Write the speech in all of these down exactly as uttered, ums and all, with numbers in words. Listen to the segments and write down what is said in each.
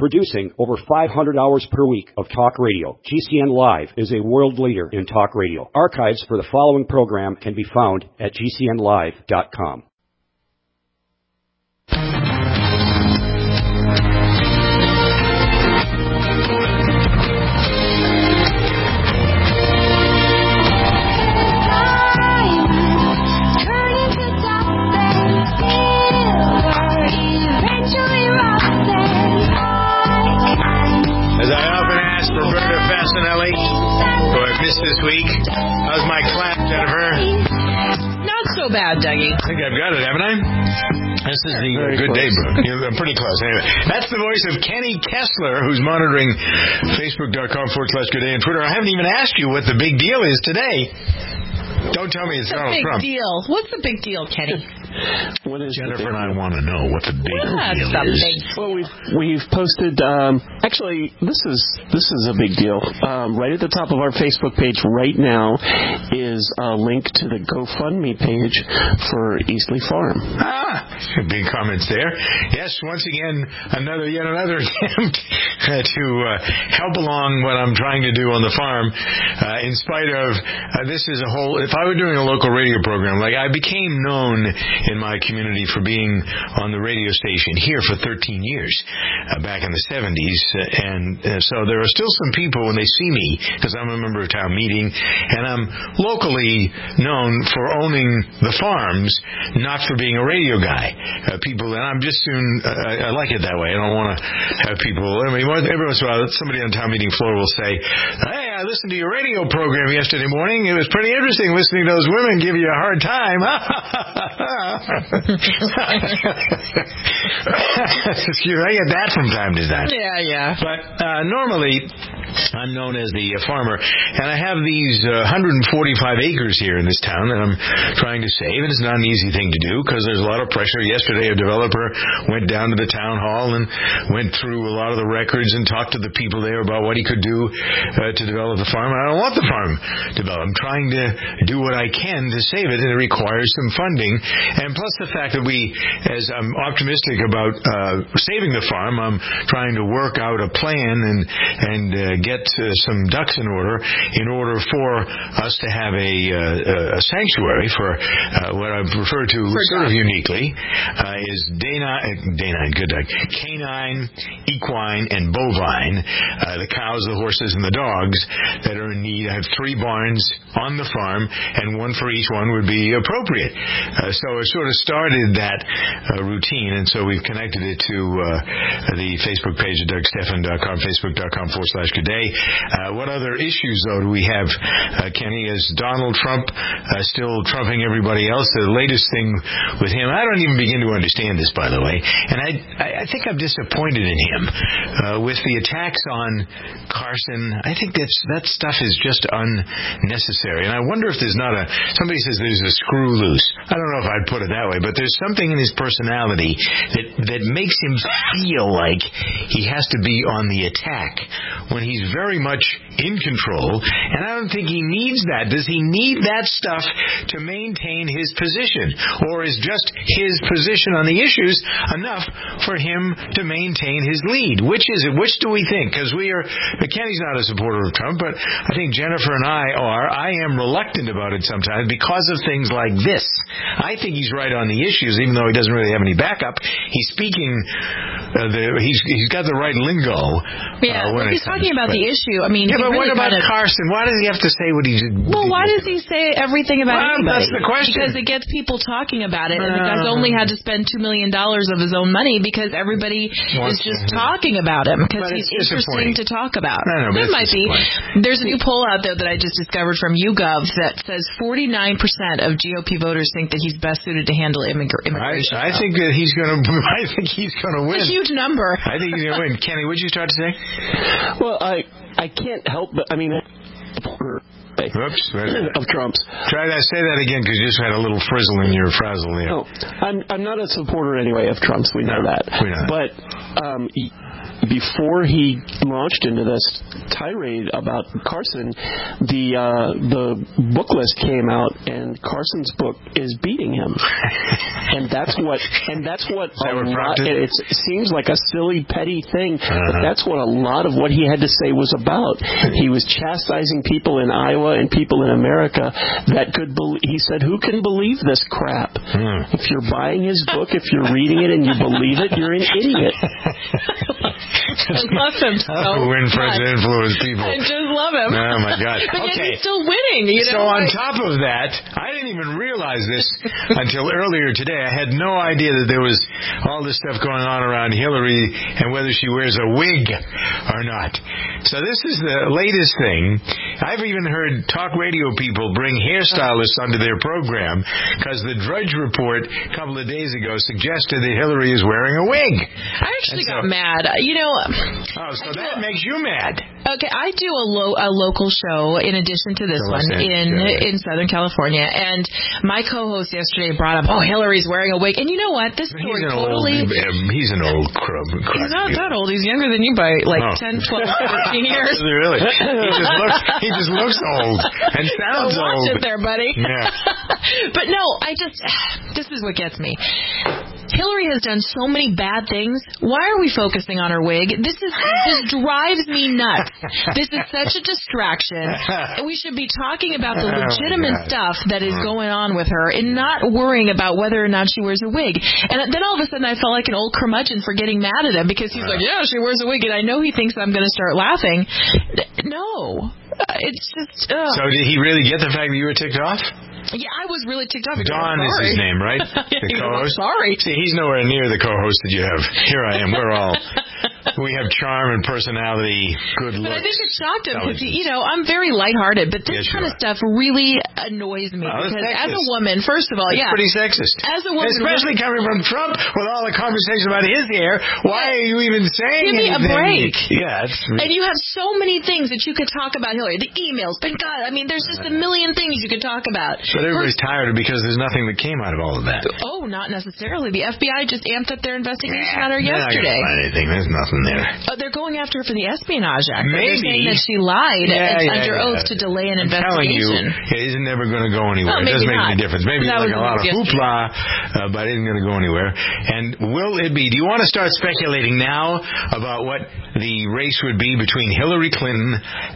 Producing over five hundred hours per week of talk radio, G C N Live is a world leader in talk radio. Archives for the following program can be found at G C N live dot com. This week. How's my clap, Jennifer? Not so bad, Dougie. I think I've got it, haven't I? This is the uh, Good Day book. I'm pretty close. Anyway, that's the voice of Kenny Kessler, who's monitoring Facebook.com forward slash Good Day and Twitter. I haven't even asked you what the big deal is today. Don't tell me it's Donald big Trump. Deal. What's the big deal, Kenny? What is Jennifer and I want to know what the big What's deal the is. Big... Well, we've we've posted. Um, actually, this is this is a big deal. Um, right at the top of our Facebook page right now is a link to the GoFundMe page for Eastleigh Farm. Ah, big comments there. Yes, once again, another yet another attempt to uh, help along what I'm trying to do on the farm. Uh, in spite of uh, this is a whole. If I were doing a local radio program, like I became known in my community for being on the radio station here for thirteen years, uh, back in the seventies, uh, and uh, so there are still some people when they see me, because I'm a member of town meeting, and I'm locally known for owning the farms, not for being a radio guy. Uh, people, and I'm just soon, uh, I, I like it that way. I don't want to have people, I mean, every once in a while, somebody on town meeting floor will say, hey, I listened to your radio program yesterday morning. It was pretty interesting listening to those women give you a hard time. Excuse me, I get that from time to time. Yeah, yeah. But uh, normally, I'm known as the uh, farmer, and I have these uh, one hundred forty-five acres here in this town that I'm trying to save, and it's not an easy thing to do because there's a lot of pressure. Yesterday, a developer went down to the town hall and went through a lot of the records and talked to the people there about what he could do uh, to develop the farm. And I don't want the farm developed. I'm trying to do what I can to save it, and it requires some funding. And plus the fact that we, as I'm optimistic about uh, saving the farm, I'm trying to work out a plan and and uh, get uh, some ducks in order in order for us to have a, uh, a sanctuary for uh, what I refer to for sort duck. of uniquely uh, is danine, danine, good duck, canine, equine, and bovine, uh, the cows, the horses, and the dogs that are in need. I have three barns on the farm, and one for each one would be appropriate. Uh, so it sort of started that uh, routine, and so we've connected it to uh, the Facebook page at Doug Stephan dot com, Facebook.com forward slash Good Day. Uh, what other issues, though, do we have, uh, Kenny? Is Donald Trump uh, still trumping everybody else? The latest thing with him, I don't even begin to understand this, by the way, and I, I think I'm disappointed in him. Uh, with the attacks on Carson, I think that's, that stuff is just unnecessary, and I wonder if there's not a, somebody says there's a screw loose. I don't know if I'd put it that way, but there's something in his personality that, that makes him feel like he has to be on the attack when he's very much in control, and I don't think he needs that. Does he need that stuff to maintain his position, or is just his position on the issues enough for him to maintain his lead? Which is it? Which do we think? Because we are, Kenny's not a supporter of Trump, but I think Jennifer and I are. I am reluctant about it sometimes because of things like this. I think he's right on the issues, even though he doesn't really have any backup. He's speaking, uh, the, he's he's got the right lingo. Yeah, uh, well, he's comes, talking about but, the issue. I mean, yeah, but really what about kind of, Carson? Why does he have to say what he did? Well, why does he say everything about well, anybody? That's the question. Because it gets people talking about it, and the guy's only had to spend two million dollars of his own money because everybody Wants is just to, talking about him because but he's interesting to talk about. I know, that might be. There's a new poll out there that I just discovered from YouGov that says forty-nine percent of G O P voters think that he's best suited to handle immigra- immigration. I, I think that he's going to. I think he's going to win. It's a huge number. I think he's going to win. Kenny, what did you start to say? Well, I I can't help but I mean. Oops. Of Trump's. Try that. Say that again, because you just had a little frizzle in your frazzle there. Oh, I'm I'm not a supporter anyway of Trump's. We know no, that. We know that. But um, before he launched into this tirade about Carson, the uh, the book list came out, and Carson's book is beating him, and that's what and that's what that a lot. It, it seems like a silly, petty thing, uh-huh. but that's what a lot of what he had to say was about. He was chastising people in Iowa and people in America that could believe. He said, "Who can believe this crap? Hmm. If you're buying his book, if you're reading it, and you believe it, you're an idiot." I love him so oh, win friends and influence people. I just love him. Oh my God! But okay, yet he's still winning. You know? So on top of that, I didn't even realize this until earlier today. I had no idea that there was all this stuff going on around Hillary and whether she wears a wig or not. So this is the latest thing. I've even heard talk radio people bring hairstylists onto their program because the Drudge Report a couple of days ago suggested that Hillary is wearing a wig. I actually so, got mad. You know. Oh, so that makes you mad. Okay, I do a, lo- a local show in addition to this so one in yeah. in Southern California, and my co-host yesterday brought up, oh, Hillary's wearing a wig, and you know what? This story he's totally. Old, he's an old crub. He's not that old. He's younger than you by like oh. ten, twelve, thirteen years. Really? He just looks. He just looks old and sounds so watch old. Watch it there, buddy. Yeah. But no, I just. This is what gets me. Hillary has done so many bad things. Why are we focusing on her wig? This is this drives me nuts. This is such a distraction. And we should be talking about the legitimate oh, stuff that is going on with her and not worrying about whether or not she wears a wig. And then all of a sudden I felt like an old curmudgeon for getting mad at him because he's like, yeah, she wears a wig, and I know he thinks I'm going to start laughing. No. It's just... Ugh. So did he really get the fact that you were ticked off? Yeah, I was really ticked off. Don is his name, right? The co-host? Sorry. See, he's nowhere near the co-host that you have. Here I am. We're all... We have charm and personality, good looks. But I think it shocked him because, you know, I'm very lighthearted, but this yes, kind of stuff really annoys me well, because as a woman, first of all, it's yeah. pretty sexist. As a woman. Especially coming from Trump with all the conversation about his hair. Why yeah. are you even saying Give me anything? a break. Yeah. It's really... And you have so many things that you could talk about Hillary. The emails, but God, I mean, there's just a million things you could talk about. But everybody's first, tired because there's nothing that came out of all of that. Oh, not necessarily. The F B I just amped up their investigation yeah, on her yesterday. They're not gonna find anything. There's nothing there. Oh, they're going after her for the Espionage Act. Maybe. They're saying that she lied yeah, yeah, under yeah. oath to delay an I'm investigation. I'm telling you, it isn't never going to go anywhere. Well, it doesn't make not. any difference. Maybe that like a lot of yesterday. hoopla, uh, but it isn't going to go anywhere. And will it be? Do you want to start speculating now about what the race would be between Hillary Clinton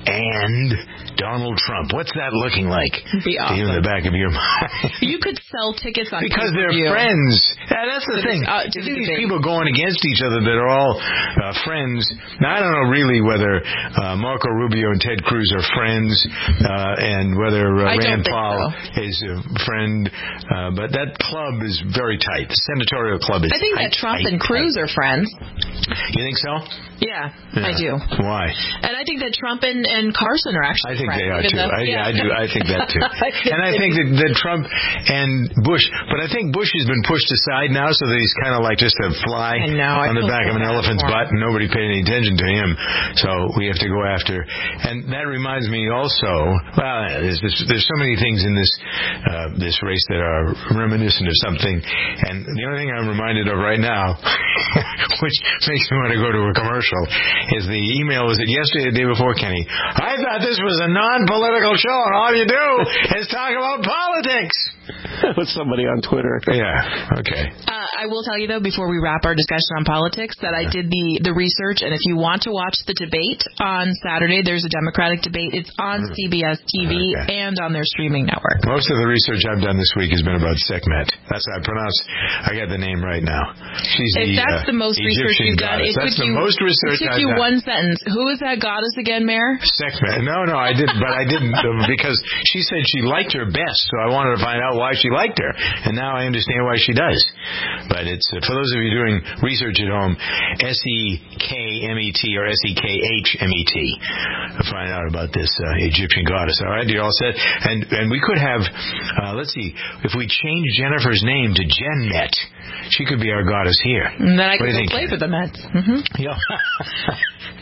and Donald Trump? What's that looking like? Be awesome. In the back of your mind. You could sell tickets on because they're you. friends. Yeah, that's the to thing. Uh, these debate. People going against each other that are all uh, friends. Now, I don't know really whether uh, Marco Rubio and Ted Cruz are friends, uh, and whether uh, Rand Paul so. is a friend. Uh, but that club is very tight. The senatorial club is. I think tight, that Trump tight, and Cruz tight. are friends. You think so? Yeah, yeah, I do. Why? And I think that Trump and, and Carson are actually I think friends. they are too. The, I, yeah. yeah, I do. I think that too. I think and I think that, that Trump and Bush, but I think Bush has been pushed aside now, so that he's kind of like just a fly I know, on I the back of an elephant's butt, and nobody paid any attention to him. So we have to go after. And that reminds me also. Well, there's this, there's so many things in this uh, this race that are reminiscent of something. And the only thing I'm reminded of right now, which makes me want to go to a commercial, is the email. Was it yesterday or the day before, Kenny? I thought this was a non-political show, and all you do is talk about politics. With somebody on Twitter. Yeah, okay. Uh, I will tell you, though, before we wrap our discussion on politics, that I did the, the research, and if you want to watch the debate on Saturday, there's a Democratic debate. It's on C B S T V okay. and on their streaming network. Most of the research I've done this week has been about Sekhmet. That's how I pronounce. I got the name right now. She's if the, that's uh, the most Egyptian research you've done, it that's took the you, most research it took I've you done. one sentence. Who is that goddess again, Mayor? Sekhmet. No, no, I didn't. But I didn't uh, because she said she liked her best, so I wanted to find out why she liked her. And now I understand why she does. But it's uh, for those of you doing research at home, S E K M E T or S E K H M E T to find out about this uh, Egyptian goddess. All right, you're all set. And and we could have, uh, let's see, if we change Jennifer's name to Jennet, she could be our goddess here. And then I what could do go you think? play for the Mets. Mm-hmm. Yeah.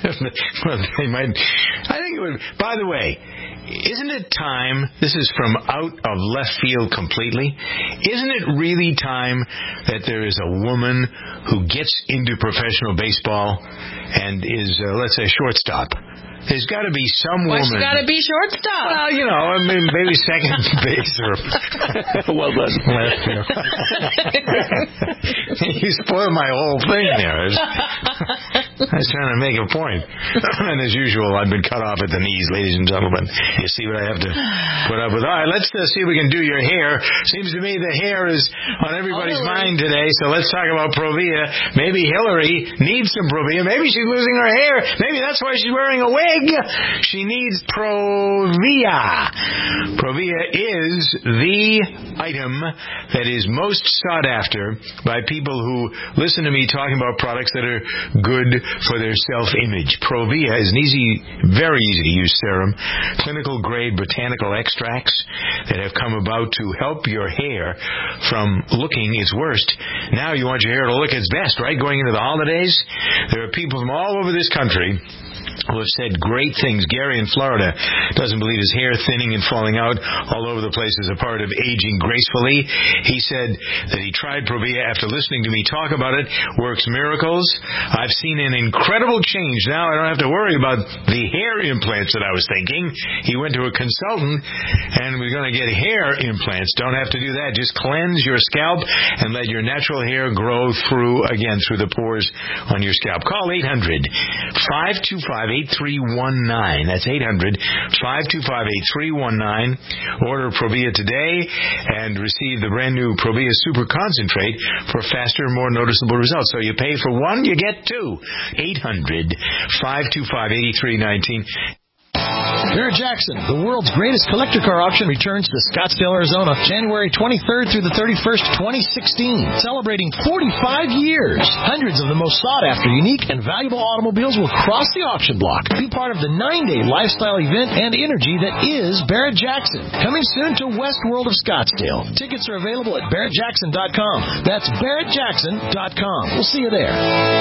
Well, they might. I think it would. By the way, isn't it time? This is from out of left field completely. Isn't it really time that there is a woman who gets into professional baseball and is, uh, let's say, shortstop? There's got to be some Why woman. Why she got to be shortstop? Well, you know, I mean, maybe second base or well done. left. You know. You spoiled my whole thing there. I was, I was trying to make a point. And as usual, I've been cut off at the knees, ladies and gentlemen. You see what I have to put up with. All right, let's uh, see if we can do your hair. Seems to me the hair is on everybody's oh, mind today, so let's talk about Provia. Maybe Hillary needs some Provia. Maybe she's losing her hair. Maybe that's why she's wearing a wig. She needs Provia. Provia is the item that is most sought after by people who listen to me talking about products that are good for their self-image. Provia is an easy, very easy to use serum, clinical grade botanical extracts that have come about to help your hair from looking its worst. Now you want your hair to look its best, right? Going into the holidays, there are people from all over this country who have said great things. Gary in Florida doesn't believe his hair thinning and falling out all over the place is a part of aging gracefully. He said that he tried Provia after listening to me talk about it. Works miracles. I've seen an incredible change. Now I don't have to worry about the hair implants that I was thinking. He went to a consultant and we're going to get hair implants. Don't have to do that. Just cleanse your scalp and let your natural hair grow through, again, through the pores on your scalp. Call eight hundred, five two five, eight three one nine. That's eight hundred, five two five, eight three one nine. Order Provia today and receive the brand new Provia Super Concentrate for faster, more noticeable results. So you pay for one, you get two. eight hundred, five two five, eight three one nine. Barrett Jackson, the world's greatest collector car auction, returns to Scottsdale, Arizona, January twenty-third through the thirty-first, twenty sixteen. Celebrating forty-five years. Hundreds of the most sought-after, unique, and valuable automobiles will cross the auction block. Be part of the nine-day lifestyle event and energy that is Barrett Jackson. Coming soon to West World of Scottsdale. Tickets are available at barrett jackson dot com. That's barrett jackson dot com. We'll see you there.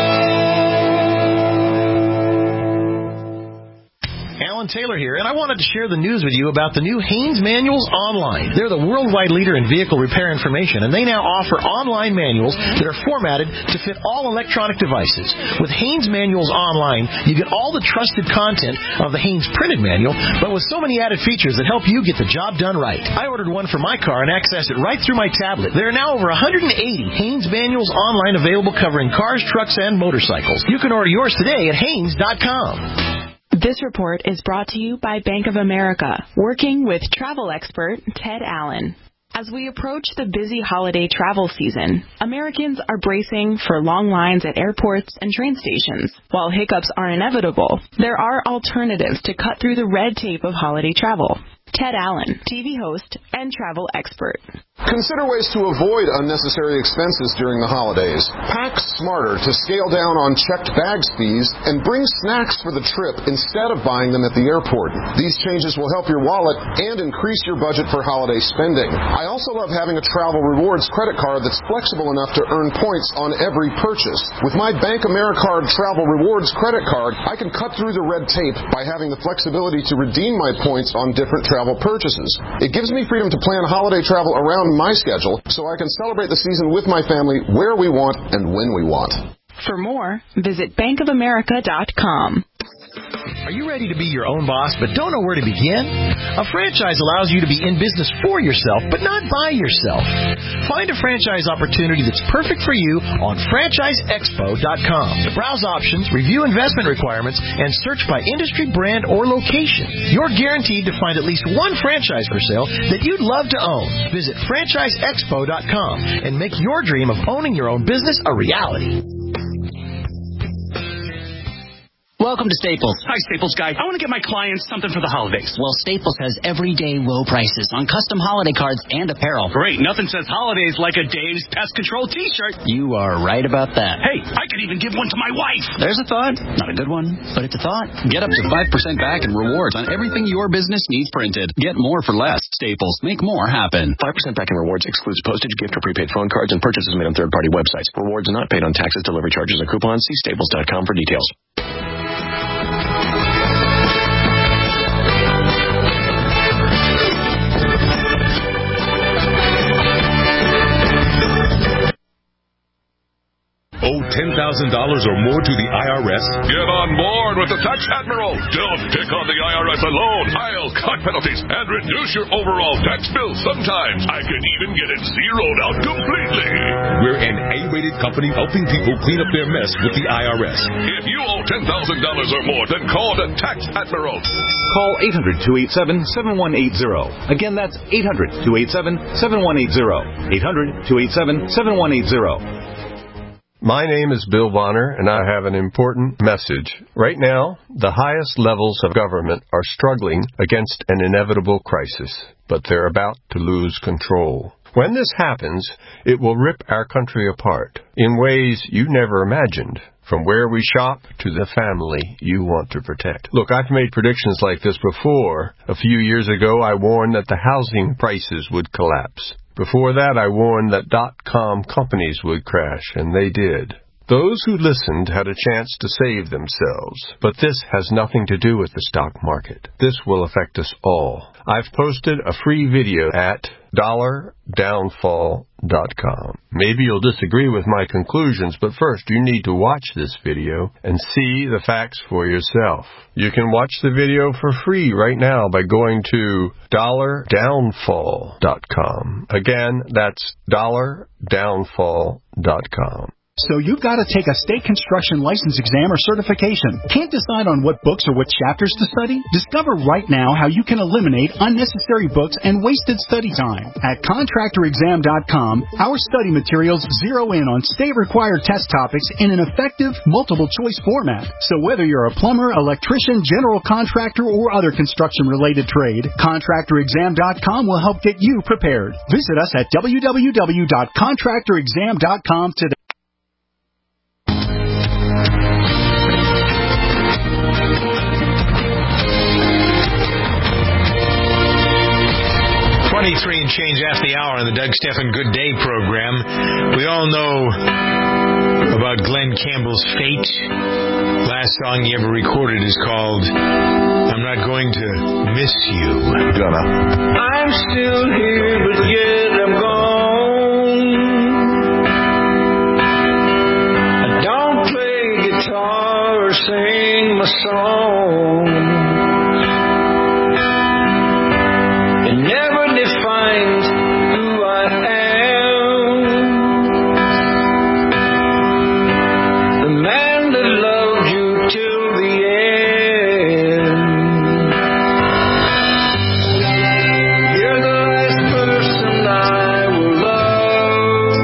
Alan Taylor here, and I wanted to share the news with you about the new Haynes Manuals Online. They're the worldwide leader in vehicle repair information, and they now offer online manuals that are formatted to fit all electronic devices. With Haynes Manuals Online, you get all the trusted content of the Haynes printed manual, but with so many added features that help you get the job done right. I ordered one for my car and accessed it right through my tablet. There are now over one hundred eighty Haynes Manuals Online available covering cars, trucks, and motorcycles. You can order yours today at haynes dot com. This report is brought to you by Bank of America, working with travel expert Ted Allen. As we approach the busy holiday travel season, Americans are bracing for long lines at airports and train stations. While hiccups are inevitable, there are alternatives to cut through the red tape of holiday travel. Ted Allen, T V host and travel expert. Consider ways to avoid unnecessary expenses during the holidays. Pack smarter to scale down on checked bags fees and bring snacks for the trip instead of buying them at the airport. These changes will help your wallet and increase your budget for holiday spending. I also love having a Travel Rewards credit card that's flexible enough to earn points on every purchase. With my Bank Americard Travel Rewards credit card, I can cut through the red tape by having the flexibility to redeem my points on different travel purchases. It gives me freedom to plan holiday travel around my schedule so I can celebrate the season with my family where we want and when we want. For more, visit bank of america dot com. Are you ready to be your own boss but don't know where to begin? A franchise allows you to be in business for yourself but not by yourself. Find a franchise opportunity that's perfect for you on franchise expo dot com. Browse options, review investment requirements, and search by industry, brand, or location. You're guaranteed to find at least one franchise for sale that you'd love to own. Visit franchise expo dot com and make your dream of owning your own business a reality. Welcome to Staples. Hi, Staples guy. I want to get my clients something for the holidays. Well, Staples has everyday low prices on custom holiday cards and apparel. Great. Nothing says holidays like a Dave's Pest Control T-shirt. You are right about that. Hey, I could even give one to my wife. There's a thought. Not a good one, but it's a thought. Get up to five percent back in rewards on everything your business needs printed. Get more for less. Staples. Make more happen. five percent back in rewards excludes postage, gift, or prepaid phone cards and purchases made on third-party websites. Rewards not paid on taxes, delivery charges, or coupons. See staples dot com for details. owe ten thousand dollars or more to the I R S? Get on board with the Tax Admiral. Don't pick on the I R S alone. I'll cut penalties and reduce your overall tax bill. Sometimes I can even get it zeroed out completely. We're an A-rated company helping people clean up their mess with the I R S. If you owe ten thousand dollars or more, then call the Tax Admiral. Call eight hundred, two eight seven, seven one eight zero. Again, that's eight hundred, two eight seven, seven one eight zero. eight hundred, two eight seven, seven one eight zero. My name is Bill Bonner, and I have an important message. Right now, the highest levels of government are struggling against an inevitable crisis, but they're about to lose control. When this happens, it will rip our country apart in ways you never imagined, from where we shop to the family you want to protect. Look, I've made predictions like this before. A few years ago, I warned that the housing prices would collapse. Before that, I warned that dot-com companies would crash, and they did. Those who listened had a chance to save themselves, but this has nothing to do with the stock market. This will affect us all. I've posted a free video at dollar downfall dot com. Maybe you'll disagree with my conclusions, but first you need to watch this video and see the facts for yourself. You can watch the video for free right now by going to dollar downfall dot com. Again, that's dollar downfall dot com. So you've got to take a state construction license exam or certification. Can't decide on what books or what chapters to study? Discover right now how you can eliminate unnecessary books and wasted study time. At contractor exam dot com, our study materials zero in on state-required test topics in an effective, multiple-choice format. So whether you're a plumber, electrician, general contractor, or other construction-related trade, contractor exam dot com will help get you prepared. Visit us at w w w dot contractor exam dot com today. twenty-three and change after the hour on the Doug Stephan Good Day program. We all know about Glenn Campbell's fate. Last song he ever recorded is called I'm Not Going to Miss You. Gonna. I'm still here, but yet I'm gone. I don't play guitar or sing my song. It never defines who I am. The man that loved you till the end. You're the last person I will love.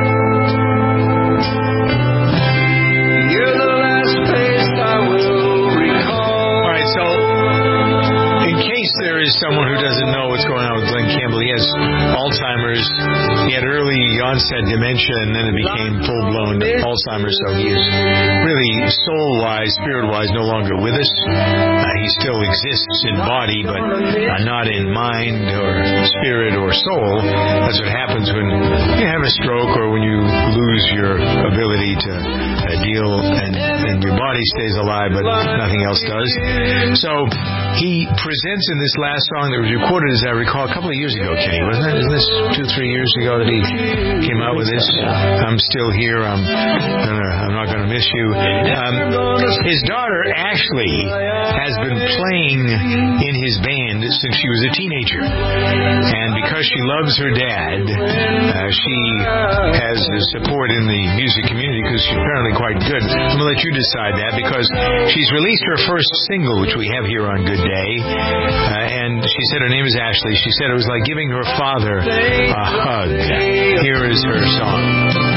You're the last face I will recall. All right, so in case there is someone who doesn't know what's going on with Glenn Campbell, he has Alzheimer's. He had early onset dementia, and then it became full-blown Alzheimer's, so he is really soul-wise, spirit-wise, no longer with us. Uh, he still exists in body, but uh, not in mind or spirit or soul. That's what happens when you have a stroke or when you lose your ability to uh, deal, and, and your body stays alive, but nothing else does. So he presents in this last song that was recorded, as I recall, a couple of years ago, Kenny, wasn't it? Isn't this two, three years ago that he came out with this? I'm still here. I'm gonna, I'm not going to miss you. Um, his daughter, Ashley, has been playing in his band since she was a teenager. And because she loves her dad, uh, she has the support in the music community because she's apparently quite good. I'm going to let you decide that because she's released her first single, which we have here on Good Day. Uh, and she said her name is Ashley. She said it was like giving her father a hug. Here is her song.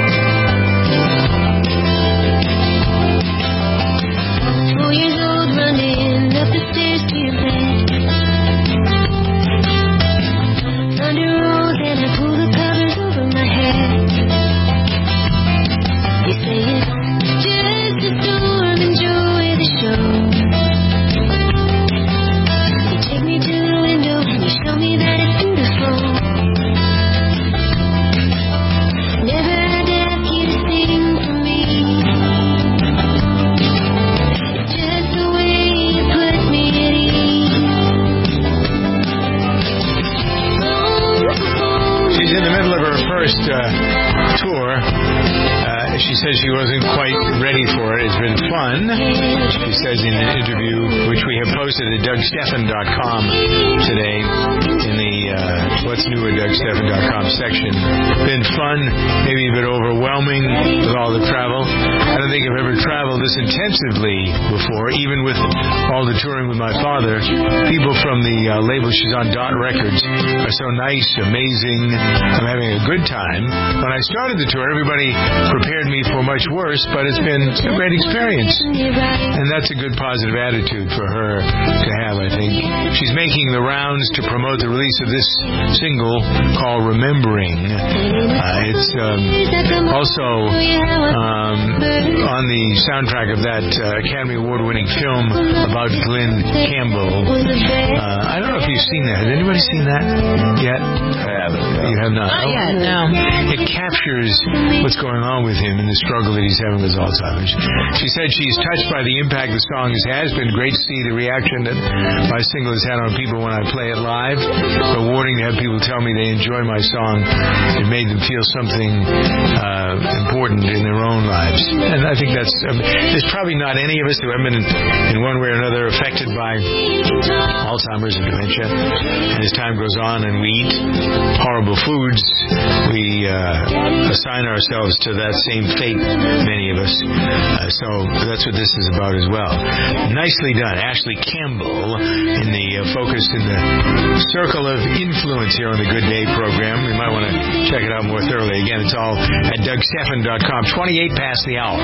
Four years old, running up the stairs to your bed. Thunder rolls and I pull the covers over my head. You say it's just a storm, enjoy the show. You take me to the window and you show me that it's beautiful. Never says she wasn't quite ready for it. It's been fun. She says in an interview, which we have posted at Doug Stephan dot com today, in the uh, What's New at Doug Stephan dot com section. Been fun, maybe a bit overwhelming with all the travel. I don't think I've ever traveled this intensively before, even with all the touring with my father. People from the uh, label she's on, Dot Records, are so nice, amazing. I'm having a good time. When I started the tour, everybody prepared me for much worse, but it's been a great experience. And that's a good positive attitude for her to have, I think. She's making the rounds to promote the release of this single called Remembering. Uh, it's um, also um, on the soundtrack of that uh, Academy Award-winning film about Glenn Campbell. Uh, I don't know if you've seen that. Has anybody seen that yet? I haven't. You have not? Not yet, no. It captures what's going on with him and the struggle that he's having with Alzheimer's. She said she's touched by the impact the song has had. It's been great to see the reaction that my single has had on people when I play it live. Rewarding to have people tell me they enjoy my song. It made them feel something uh, important in their own lives. And I think that's... Um, there's probably not any of us who have been in, in one way or another affected by Alzheimer's or dementia. And as time goes on and we eat horrible foods, we uh, assign ourselves to that same fate, many of us. Uh, so that's what this is about as well. Nicely done. Ashley Campbell in the uh, focus in the circle of influence here on the Good Day program. We might want to check it out more thoroughly. Again, it's all at Doug Stephan dot com. twenty-eight past the hour.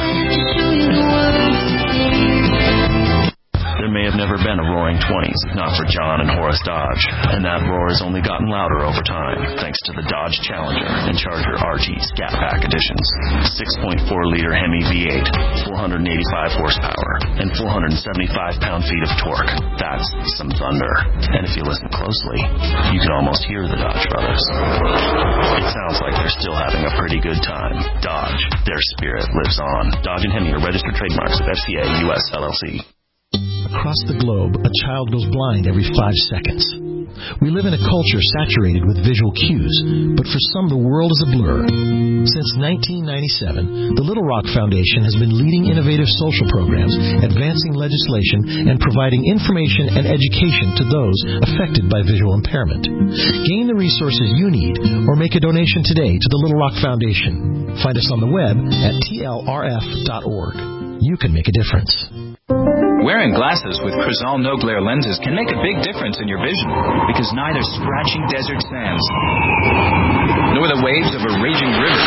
There may have never been a Roaring Twenties if not for John and Horace Dodge, and that roar has only gotten louder over time thanks to the Dodge Challenger and Charger R T Scat Pack editions. six point four liter Hemi V eight, four hundred eighty-five horsepower, and four hundred seventy-five pound-feet of torque. That's some thunder. And if you listen closely, you can almost hear the Dodge brothers. It sounds like they're still having a pretty good time. Dodge, their spirit lives on. Dodge and Hemi are registered trademarks of F C A U S L L C. Across the globe, a child goes blind every five seconds. We live in a culture saturated with visual cues, but for some the world is a blur. Since nineteen ninety-seven, the Little Rock Foundation has been leading innovative social programs, advancing legislation, and providing information and education to those affected by visual impairment. Gain the resources you need or make a donation today to the Little Rock Foundation. Find us on the web at T L R F dot org. You can make a difference. Wearing glasses with Crizal No Glare lenses can make a big difference in your vision because neither scratching desert sands nor the waves of a raging river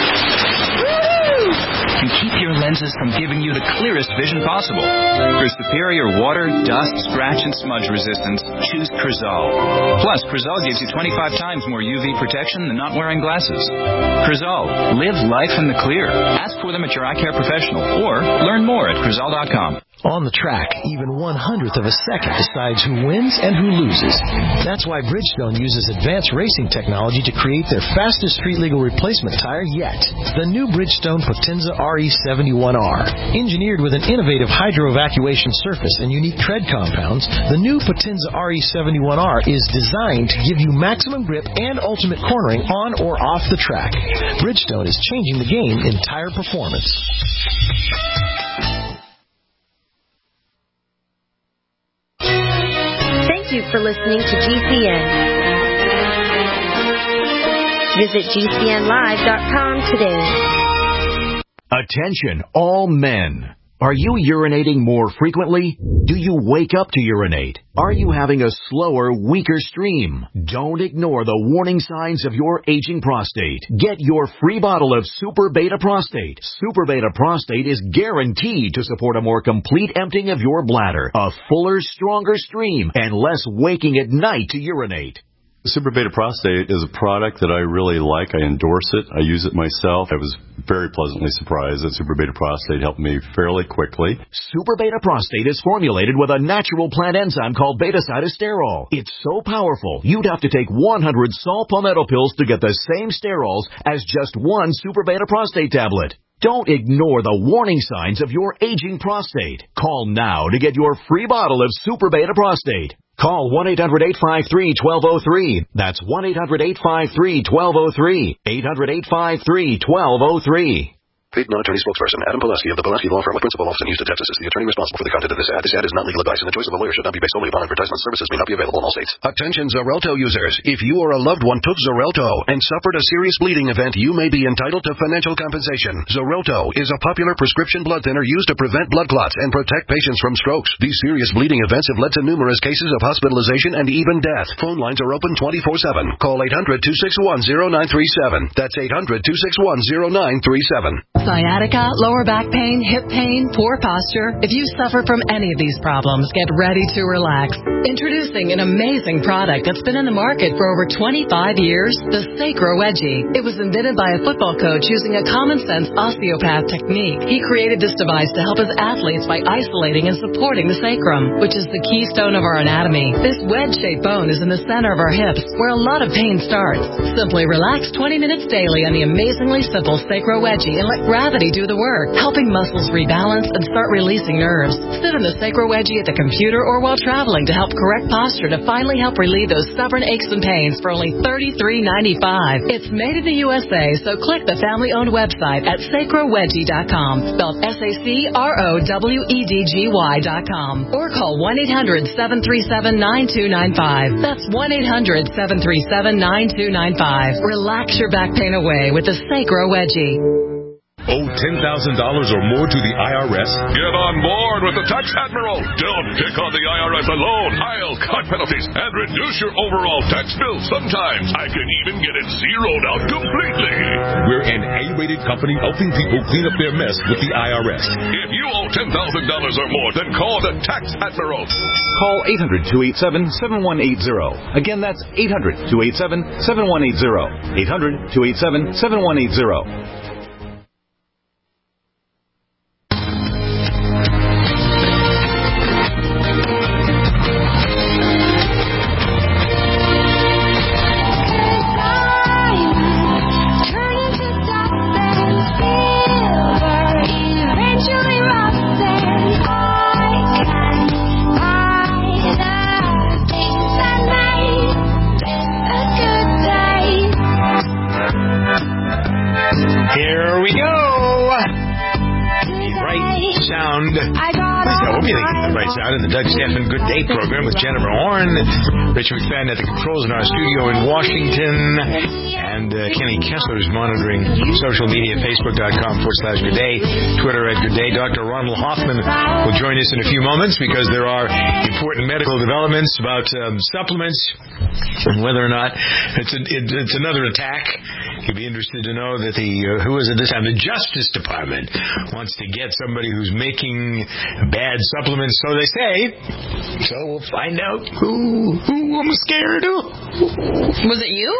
can keep your lenses from giving you the clearest vision possible. For superior water, dust, scratch, and smudge resistance, choose Crizal. Plus, Crizal gives you twenty-five times more U V protection than not wearing glasses. Crizal. Live life in the clear. Ask for them at your eye care professional or learn more at Crizal dot com. On the track, even one hundredth of a second decides who wins and who loses. That's why Bridgestone uses advanced racing technology to create their fastest street-legal replacement tire yet. The new Bridgestone Potenza R E seventy-one R. Engineered with an innovative hydro-evacuation surface and unique tread compounds, the new Potenza R E seventy-one R is designed to give you maximum grip and ultimate cornering on or off the track. Bridgestone is changing the game in tire performance. Thank you for listening to G C N. Visit G C N live dot com today. Attention, all men. Are you urinating more frequently? Do you wake up to urinate? Are you having a slower, weaker stream? Don't ignore the warning signs of your aging prostate. Get your free bottle of Super Beta Prostate. Super Beta Prostate is guaranteed to support a more complete emptying of your bladder, a fuller, stronger stream, and less waking at night to urinate. Super Beta Prostate is a product that I really like. I endorse it. I use it myself. I was very pleasantly surprised that Super Beta Prostate helped me fairly quickly. Super Beta Prostate is formulated with a natural plant enzyme called beta-cytosterol. It's so powerful, you'd have to take one hundred saw palmetto pills to get the same sterols as just one Super Beta Prostate tablet. Don't ignore the warning signs of your aging prostate. Call now to get your free bottle of Super Beta Prostate. Call one eight hundred eight five three one two zero three. That's one eight hundred eight five three one two zero three. eight hundred eight five three one two zero three. Paid non-attorney spokesperson Adam Pulaski of the Pulaski Law Firm with principal office in Houston, Texas is the attorney responsible for the content of this ad. This ad is not legal advice, and the choice of a lawyer should not be based solely upon advertisement. Services may not be available in all states. Attention Xarelto users. If you or a loved one took Xarelto and suffered a serious bleeding event, you may be entitled to financial compensation. Xarelto is a popular prescription blood thinner used to prevent blood clots and protect patients from strokes. These serious bleeding events have led to numerous cases of hospitalization and even death. Phone lines are open twenty-four seven. Call eight hundred, two six one, zero nine three seven. That's eight hundred, two six one, zero nine three seven. Sciatica, lower back pain, hip pain, poor posture. If you suffer from any of these problems, get ready to relax. Introducing an amazing product that's been in the market for over twenty-five years, the Sacro Wedgie. It was invented by a football coach using a common-sense osteopath technique. He created this device to help his athletes by isolating and supporting the sacrum, which is the keystone of our anatomy. This wedge-shaped bone is in the center of our hips, where a lot of pain starts. Simply relax twenty minutes daily on the amazingly simple Sacro Wedgie and let gravity do the work, helping muscles rebalance and start releasing nerves. Sit in the Sacro Wedgie at the computer or while traveling to help correct posture to finally help relieve those stubborn aches and pains for only thirty-three ninety-five. It's made in the U S A, so click the family-owned website at sacro wedgie dot com, spelled S A C R O W E D G Y dot com, or call one eight hundred, seven three seven, nine two nine five. That's one eight hundred, seven three seven, nine two nine five. Relax your back pain away with the Sacro Wedgie. Owe ten thousand dollars or more to the I R S? Get on board with the Tax Admiral. Don't pick on the I R S alone. I'll cut penalties and reduce your overall tax bill. Sometimes I can even get it zeroed out completely. We're an A-rated company helping people clean up their mess with the I R S. If you owe ten thousand dollars or more, then call the Tax Admiral. Call eight hundred, two eight seven, seven one eight zero. Again, that's eight hundred, two eight seven, seven one eight zero. eight hundred, two eight seven, seven one eight zero. In the Doug Stephan Good Day program with Jennifer Horn, Richard McFadden at the controls in our studio in Washington, and uh, Kenny Kessler's monitoring social media, facebook.com forward slash Good Day, Twitter at Good Day. Doctor Ronald Hoffman will join us in a few moments because there are important medical developments about um, supplements and whether or not it's, a, it, it's another attack. You'd be interested to know that the, uh, who is it this time? The Justice Department wants to get somebody who's making bad supplements, so they say. So we'll find out who, who I'm scared of. Was it you?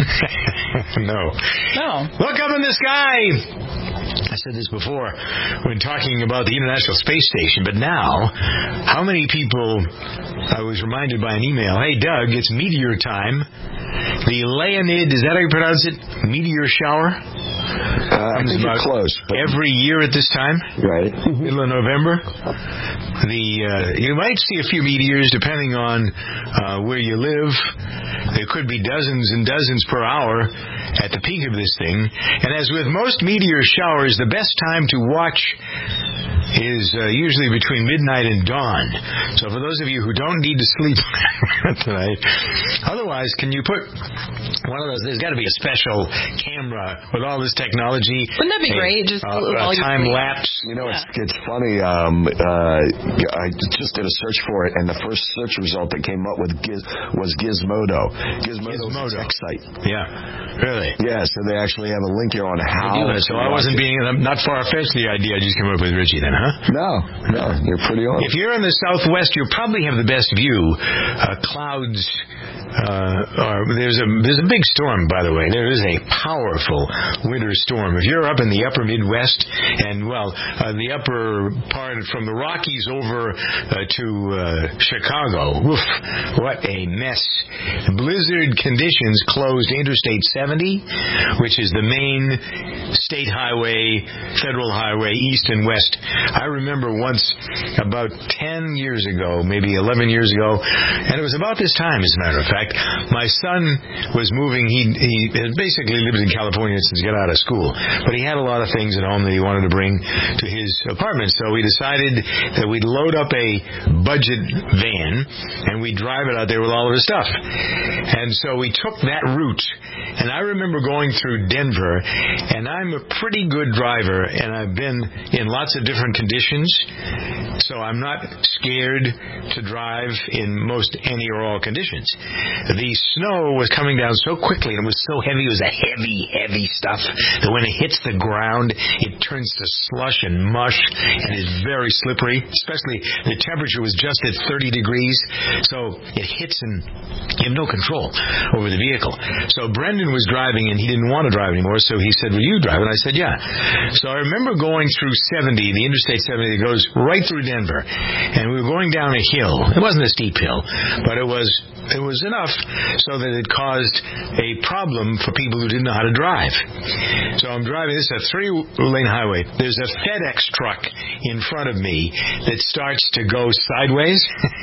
No. No. Look up in the sky. I said this before when talking about the International Space Station, but now, how many people, I was reminded by an email, hey, Doug, it's meteor time. The Leonid, is that how you pronounce it? Meteor shower? Uh, I think you're close. Every year at this time? Right. Middle of November? The uh, you might see a few meteors depending on uh, where you live. There could be dozens and dozens per hour at the peak of this thing. And as with most meteor showers, the best time to watch is uh, usually between midnight and dawn. So for those of you who don't need to sleep tonight, otherwise, can you put one of those? There's got to be a special camera with all this technology. Wouldn't that be a, great? Just uh, all a time lapse. You know, yeah. it's, it's funny. Um, uh, I just did a search for it, and the first search result that came up with Giz, was Gizmodo. Gizmodo's Gizmodo. a tech site. Yeah, really. Yeah, so they actually have a link here on how. I do that, so I wasn't being I'm not far-fetched the idea I just came up with, Richie, then, huh? No, no, you're pretty on. If you're in the Southwest, you'll probably have the best view. Uh, clouds. Uh, are, there's a there's a big storm, by the way. There is a powerful winter storm. If you're up in the upper Midwest and, well, uh, the upper part from the Rockies over uh, to uh, Chicago, oof, what a mess. Blizzard conditions closed Interstate seventy, which is the main state highway, federal highway, east and west. I remember once, about ten years ago, maybe eleven years ago, and it was about this time, as a matter of fact, fact, my son was moving. He he basically lives in California since he got out of school, but he had a lot of things at home that he wanted to bring to his apartment. So we decided that we'd load up a budget van and we'd drive it out there with all of his stuff. And so we took that route. And I remember going through Denver, and I'm a pretty good driver, and I've been in lots of different conditions, so I'm not scared to drive in most any or all conditions. The snow was coming down so quickly, and it was so heavy. It was a heavy, heavy stuff that when it hits the ground, it turns to slush and mush and is very slippery, especially the temperature was just at thirty degrees, so it hits and you have no control over the vehicle. So Brendan was driving, and he didn't want to drive anymore, so he said, will you drive? And I said, yeah. So I remember going through seventy, the Interstate seventy that goes right through Denver, and we were going down a hill. It wasn't a steep hill, but it was it was enough so that it caused a problem for people who didn't know how to drive. So I'm driving. This is a three-lane highway. There's a FedEx truck in front of me that starts to go sideways.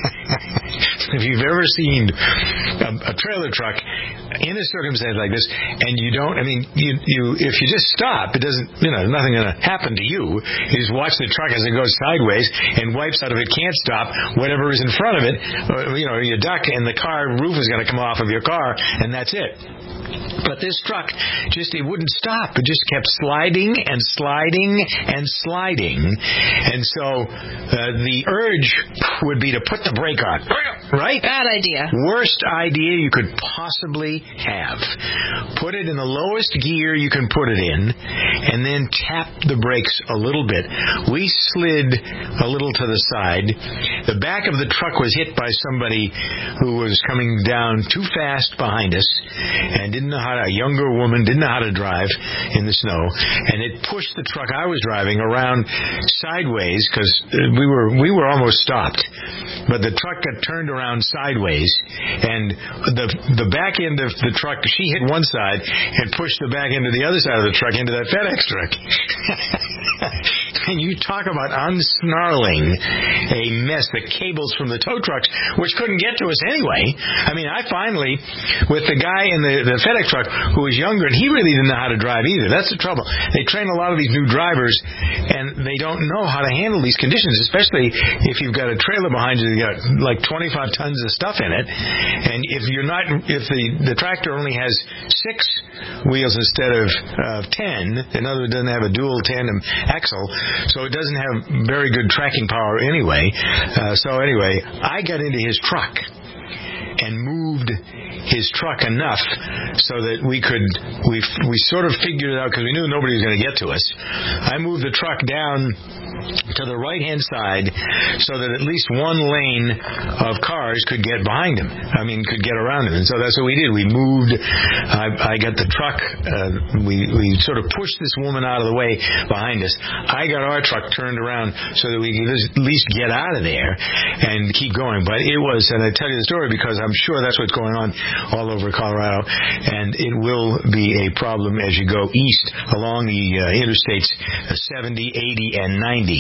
If you've ever seen a, a trailer truck in a circumstance like this, and you don't, I mean, you, you if you just stop, it doesn't, you know, nothing going to happen to you. You just watch the truck as it goes sideways and wipes out. If it can't stop, whatever is in front of it, or, you know, you duck, and the car roof is going to come off of your car, and that's it. But this truck just, it wouldn't stop. It just kept sliding and sliding and sliding. And so uh, the urge would be to put the brake on. Right? Bad idea. Worst idea you could possibly have. Put it in the lowest gear you can put it in, and then tap the brakes a little bit. We slid a little to the side. The back of the truck was hit by somebody who was coming down too fast behind us and didn't know how to, a younger woman didn't know how to drive in the snow, and it pushed the truck I was driving around sideways because we were we were almost stopped, but the truck got turned around sideways, and the the back end of the truck, she hit one side and pushed the back end of the other side of the truck into that FedEx truck. And you talk about unsnarling a mess, the cables from the tow trucks, which couldn't get to us anyway. I mean, I finally, with the guy in the, the FedEx truck who was younger, and he really didn't know how to drive either. That's the trouble. They train a lot of these new drivers, and they don't know how to handle these conditions, especially if you've got a trailer behind you that's got like twenty-five tons of stuff in it, and if you're not, if the, the tractor only has six wheels instead of uh, ten, in other words, it doesn't have a dual tandem axle, so it doesn't have very good tracking power anyway. Uh, so anyway, I got into his truck and moved his truck enough so that we could, we we sort of figured it out because we knew nobody was going to get to us. I moved the truck down to the right-hand side so that at least one lane of cars could get behind him. I mean, could get around him. And so that's what we did. We moved. I, I got the truck. Uh, we, we sort of pushed this woman out of the way behind us. I got our truck turned around so that we could at least get out of there and keep going. But it was, and I tell you the story because I'm sure that's what's going on all over Colorado, and it will be a problem as you go east along the uh, interstates seventy, eighty, and ninety.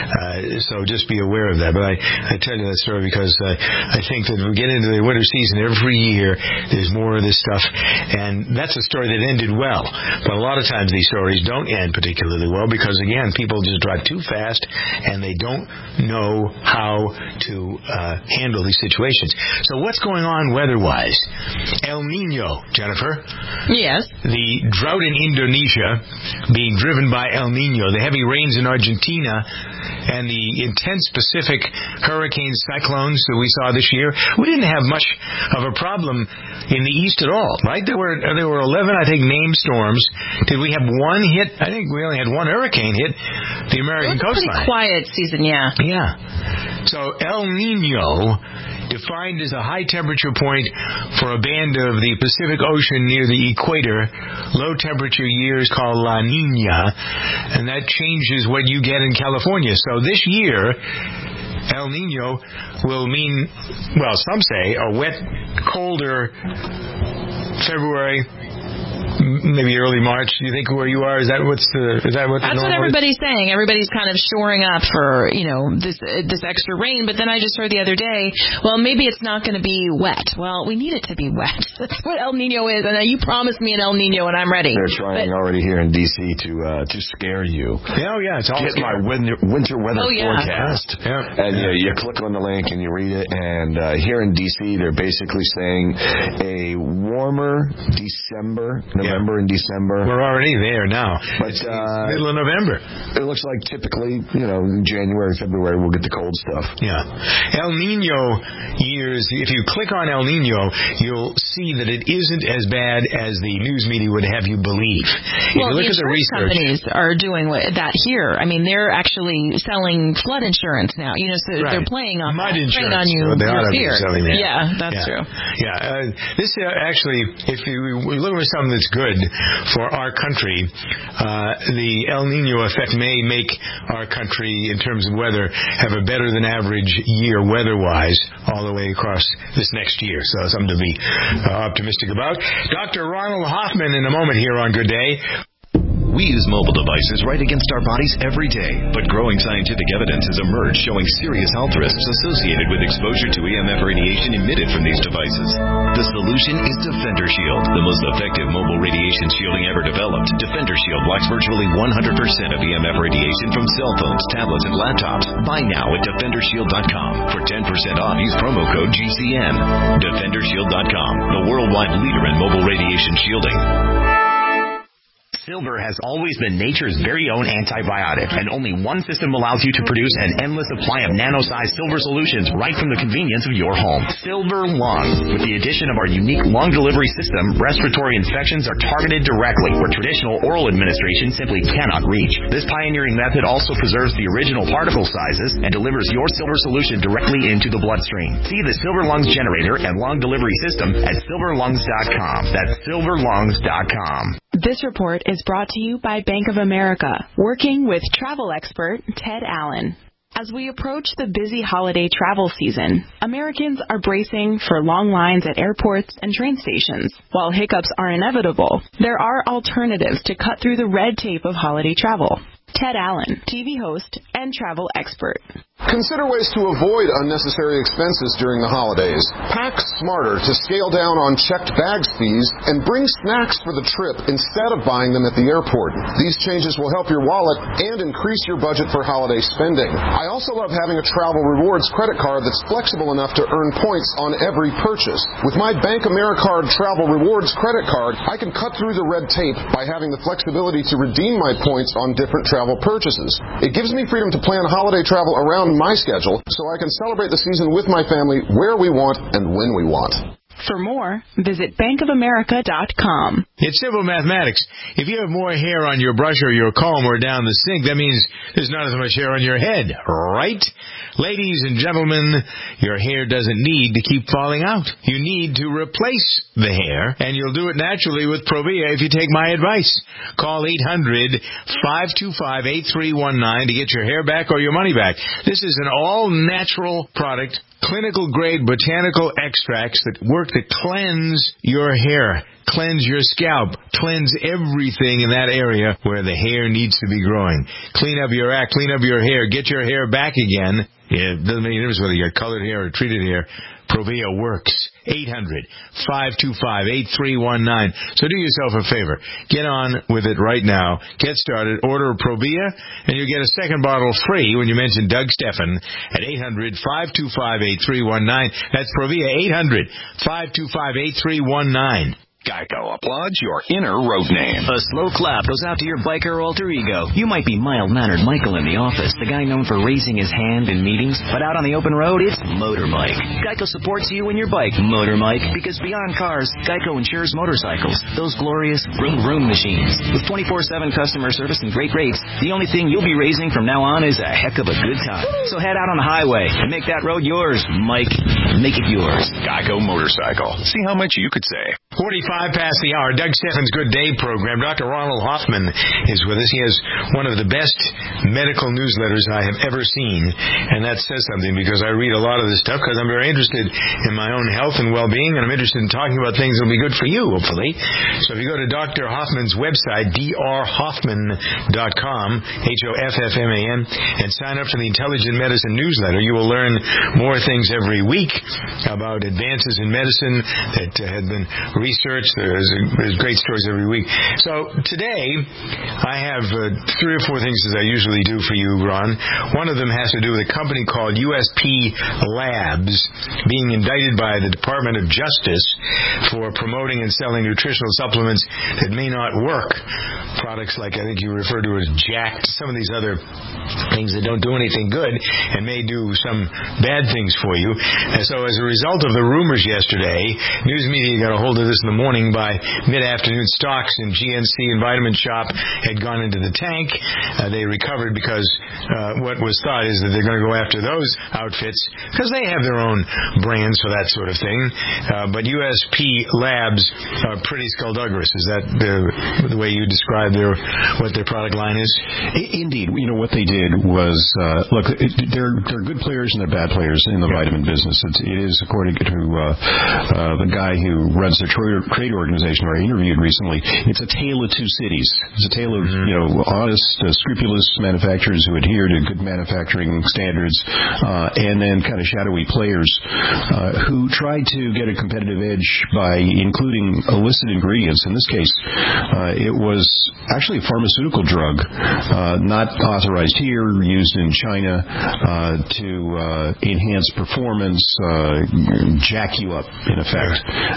Uh, so just be aware of that. But I, I tell you that story because uh, I think that we get into the winter season every year, there's more of this stuff, and that's a story that ended well. But a lot of times these stories don't end particularly well because, again, people just drive too fast and they don't know how to uh, handle these situations. So what's going on weather-wise? El Nino, Jennifer. Yes. The drought in Indonesia being driven by El Nino, the heavy rains in Argentina, and the intense Pacific hurricanes, cyclones that we saw this year. We didn't have much of a problem in the east at all, right? There were there were eleven, I think, named storms. Did we have one hit? I think we only had one hurricane hit the American coastline. It was a pretty quiet season, yeah. Yeah. So El Nino, defined as a high temperature point for a band of the Pacific Ocean near the equator. Low temperature years called La Nina, and that changes what you get in California. So this year, El Nino will mean, well, some say a wet, colder February, maybe early March. Do you think where you are is that what's the is that what the That's what normal everybody's saying. Everybody's kind of shoring up for, you know, this uh, this extra rain. But then I just heard the other day, well, maybe it's not going to be wet. Well, we need it to be wet. That's what El Nino is. And uh, you promised me an El Nino, and I'm ready. They're trying but, already here in D C to uh, to scare you. Yeah, oh yeah, it's all Get my winter, winter weather oh, yeah. forecast. Yeah. And yeah. you, you click on the link and you read it. And uh, here in D C, they're basically saying a warmer December, November yeah. and December. We're already there now. But it's, uh, it's middle of November. It looks like typically, you know, in January, February, we'll get the cold stuff. Yeah. El Nino years, if you click on El Nino, you'll see that it isn't as bad as the news media would have you believe. If well, you look the at the insurance research, companies are doing that here. I mean, they're actually selling flood insurance now. You know, so right. they're playing on mud that, insurance. on you, So they your ought to fear. be selling that. Yeah, that's yeah. true. Yeah, uh, this uh, actually, if you we look at something that's good for our country, uh, the El Nino effect may make our country, in terms of weather, have a better than average year weather-wise all the way across this next year. So something to be uh, optimistic about. Doctor Ronald Hoffman in a moment here on Good Day. We use mobile devices right against our bodies every day, but growing scientific evidence has emerged showing serious health risks associated with exposure to E M F radiation emitted from these devices. The solution is Defender Shield, the most effective mobile radiation shielding ever developed. Defender Shield blocks virtually one hundred percent of E M F radiation from cell phones, tablets, and laptops. Buy now at defender shield dot com. For ten percent off, use promo code G C N. defender shield dot com, the worldwide leader in mobile radiation shielding. Silver has always been nature's very own antibiotic, and only one system allows you to produce an endless supply of nano-sized silver solutions right from the convenience of your home. Silver Lung. With the addition of our unique lung delivery system, respiratory infections are targeted directly, where traditional oral administration simply cannot reach. This pioneering method also preserves the original particle sizes and delivers your silver solution directly into the bloodstream. See the Silver Lungs generator and lung delivery system at silver lungs dot com. That's silver lungs dot com. This report is brought to you by Bank of America, working with travel expert Ted Allen. As we approach the busy holiday travel season, Americans are bracing for long lines at airports and train stations. While hiccups are inevitable, there are alternatives to cut through the red tape of holiday travel. Ted Allen, T V host and travel expert. Consider ways to avoid unnecessary expenses during the holidays. Pack smarter to scale down on checked bags fees and bring snacks for the trip instead of buying them at the airport. These changes will help your wallet and increase your budget for holiday spending. I also love having a Travel Rewards credit card that's flexible enough to earn points on every purchase. With my Bank Americard Travel Rewards credit card, I can cut through the red tape by having the flexibility to redeem my points on different travel purchases. It gives me freedom to plan holiday travel around my schedule so I can celebrate the season with my family where we want and when we want. For more, visit bank of america dot com. It's simple mathematics. If you have more hair on your brush or your comb or down the sink, that means there's not as much hair on your head, right? Ladies and gentlemen, your hair doesn't need to keep falling out. You need to replace the hair, and you'll do it naturally with Provia if you take my advice. Call eight hundred, five two five, eight three one nine to get your hair back or your money back. This is an all-natural product, clinical-grade botanical extracts that work to cleanse your hair, cleanse your scalp, cleanse everything in that area where the hair needs to be growing. Clean up your act, clean up your hair, get your hair back again. It doesn't make any difference whether you got colored hair or treated hair. Provia works. eight hundred, five two five, eight three one nine. So do yourself a favor. Get on with it right now. Get started. Order Provia, and you'll get a second bottle free when you mention Doug Steffen at eight hundred, five two five, eight three one nine. That's Provia, eight hundred, five two five, eight three one nine. Geico applauds your inner road name. A slow clap goes out to your biker alter ego. You might be mild-mannered Michael in the office, the guy known for raising his hand in meetings, but out on the open road, it's Motor Mike. Geico supports you and your bike, Motor Mike, because beyond cars, Geico insures motorcycles, those glorious vroom-vroom machines. With twenty-four seven customer service and great rates, the only thing you'll be raising from now on is a heck of a good time. So head out on the highway and make that road yours, Mike. Make it yours. Geico Motorcycle. See how much you could save. forty-five past the hour. Doug Steffen's Good Day program. Doctor Ronald Hoffman is with us. He has one of the best medical newsletters I have ever seen, and that says something because I read a lot of this stuff because I'm very interested in my own health and well-being, and I'm interested in talking about things that will be good for you, hopefully. So if you go to Doctor Hoffman's website, d r hoffman dot com, H O F F M A N, and sign up for the Intelligent Medicine newsletter, you will learn more things every week about advances in medicine that uh, have been researched. There's, there's great stories every week. So today, I have uh, three or four things as I usually do for you, Ron. One of them has to do with a company called U S P Labs being indicted by the Department of Justice for promoting and selling nutritional supplements that may not work. Products like, I think you refer to as Jacked, some of these other things that don't do anything good and may do some bad things for you. And so as a result of the rumors yesterday, news media got a hold of this in the morning. By mid-afternoon, stocks in G N C and Vitamin Shop had gone into the tank. Uh, they recovered because uh, what was thought is that they're going to go after those outfits because they have their own brands for that sort of thing. Uh, but U S P Labs are pretty skullduggerous. Is that the, the way you describe their what their product line is? Indeed. You know, what they did was, uh, look, it, they're, they're good players and they're bad players in the yeah. vitamin business. It's, it is, according to uh, uh, the guy who runs their trade organization who I interviewed recently, it's a tale of two cities. It's a tale of, mm-hmm. you know, honest, uh, scrupulous manufacturers who adhere to good manufacturing standards, uh, and then kind of shadowy players uh, who try to get a competitive edge by including illicit ingredients. In this case, uh, it was actually a pharmaceutical drug, uh, not authorized here, used in China uh, to uh, enhance performance, uh, jack you up, in effect.